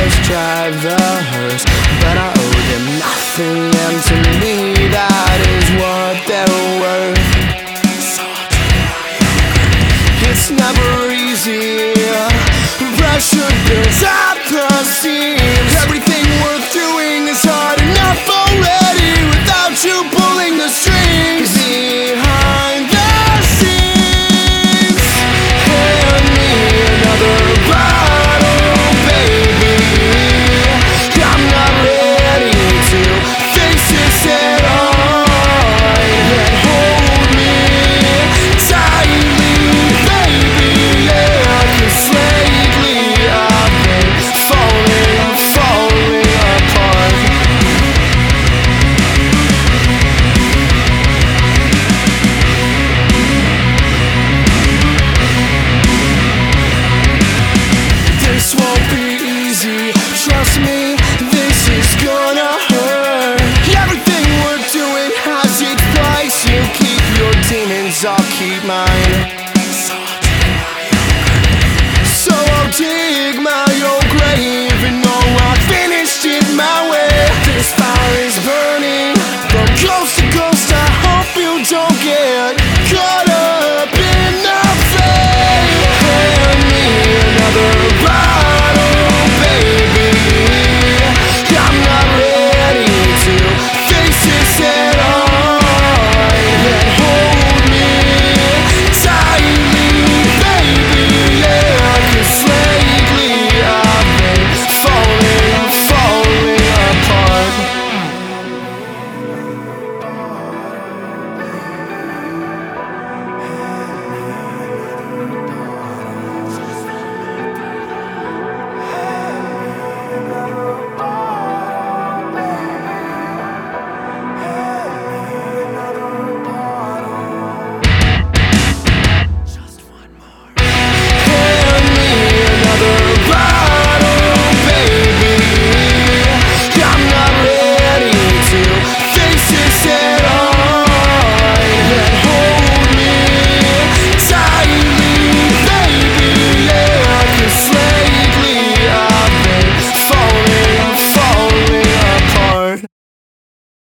just drive the hearse, but I owe them nothing, and to me that is what they're worth. So I'll try. It's never easy, pressure builds at the seams. Everything worth doing is hard enough already without you pulling the strings behind the scenes. Hand me another bottle, baby. I'm not ready to face this head on. Yet hold me tightly, baby, yeah, 'cause lately I've been falling apart. This won't be easy, trust me, this is gonna hurt. Everything we're doing has its price. You keep your demons, I'll keep mine.